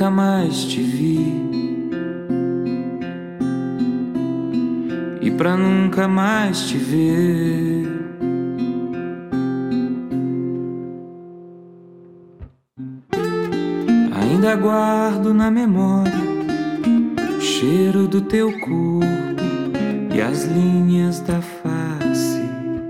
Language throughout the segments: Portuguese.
nunca mais te vi e pra nunca mais te ver. Ainda guardo na memória o cheiro do teu corpo e as linhas da face,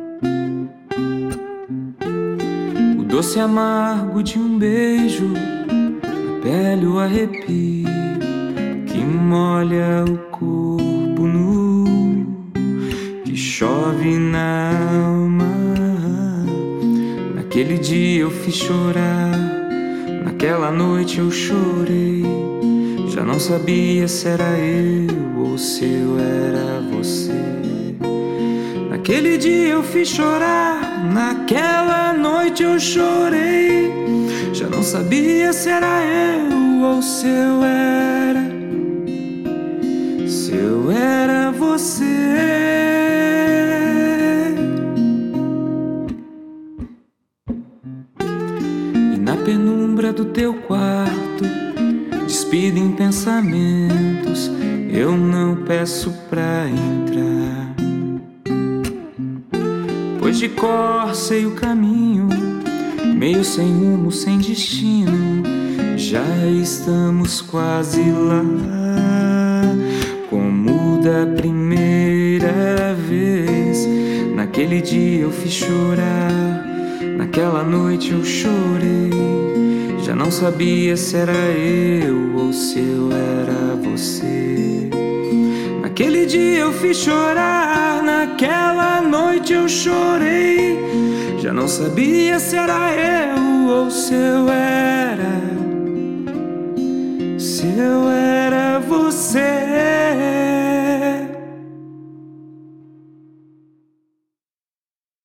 o doce amargo de um beijo, a pele, o arrepio que molha o corpo nu, que chove na alma. Naquele dia eu fiz chorar, naquela noite eu chorei. Já não sabia se era eu ou se eu era você. Naquele dia eu fiz chorar, naquela noite eu chorei. Já não sabia se era eu ou se eu era você. E na penumbra do teu quarto, despido em pensamentos, eu não peço pra entrar, pois de cor sei o caminho, meio sem rumo, sem destino. Já estamos quase lá, como da primeira vez. Naquele dia eu fiz chorar, naquela noite eu chorei. Já não sabia se era eu ou se eu era você. Naquele dia eu fiz chorar, naquela noite eu chorei. Já não sabia se era eu ou se eu era você.